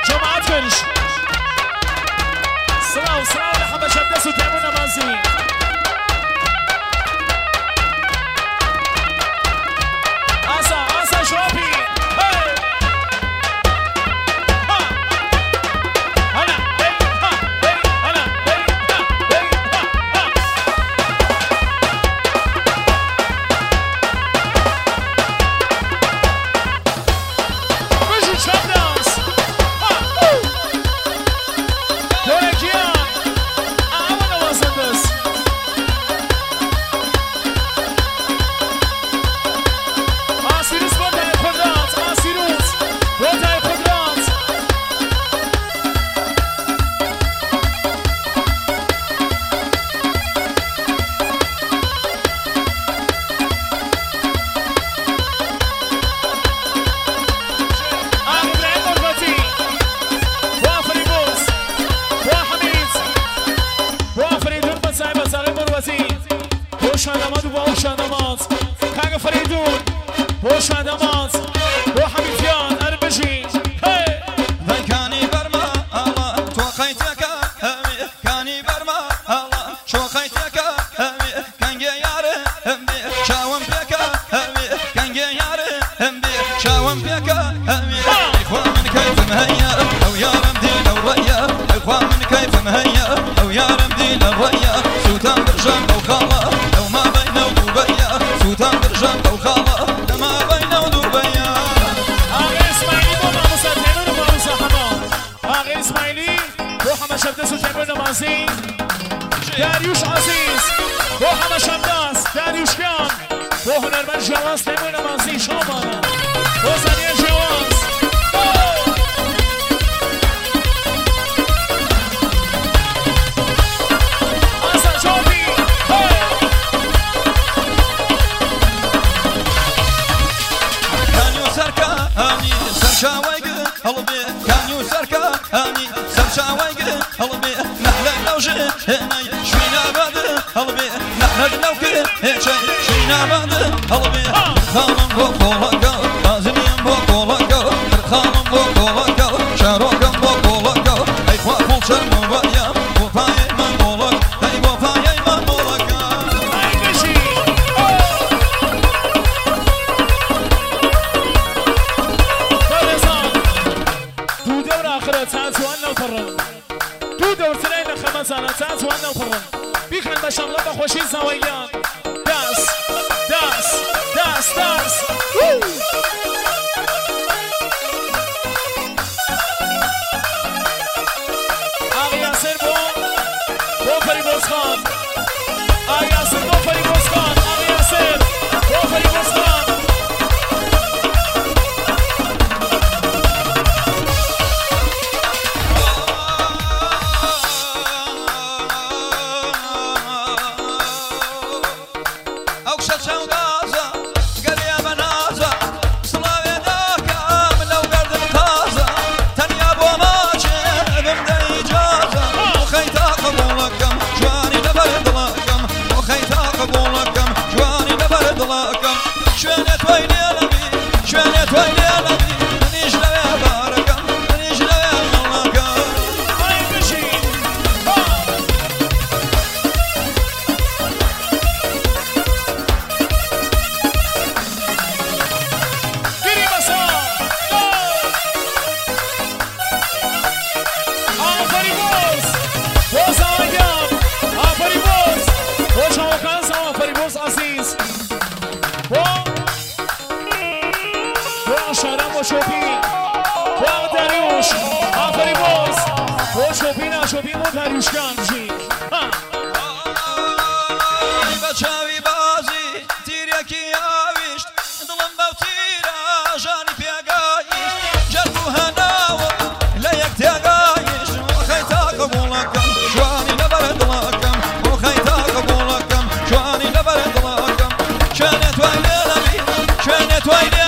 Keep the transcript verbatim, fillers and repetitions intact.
جماعت کنش سلام سلام لحبه شب دست و تیمون نمازی آسا آسا شوپی داریوش عزیز با همه شمداز داریوش کن با هنرمند جواز تیمون نمازی شامانه با زنیه جواز آسا جابی کانیو سرکا همی سرشاوی گه هلبی کانیو سرکا همی سرشاوی گه هلبی نحله نوجه همی شوینا باده هلبی نحله نوکه هچه شوینا باده هلبی خانم بو کولگا بازنیم بو کولگا خانم بو کولگا شاروکم بو کولگا ای خوا پولچر مبایا بو پای من کولگ ای بو پای من کولگا ای بشی بلزان دو دور آخره تاتوان نوپرن دو دور تنین خمسانه تاتوان نوپرن بیخن بشامله بخوشی زوایان دست دست دست دست آقا یاسر بو بو فریبوز خان آقا یاسر بو فریبوز خان آقا یاسر بو فریبوز خان شوپی مو داریوش کن جی بچاوی بازی تیریکی آویشت دلم باو تیرا جانی پیگایشت جربو هناو لیک تیگایشت وخیتا قبولکم جوانی نبرد لکم وخیتا قبولکم جوانی نبرد لکم شانت وای لبی شانت وای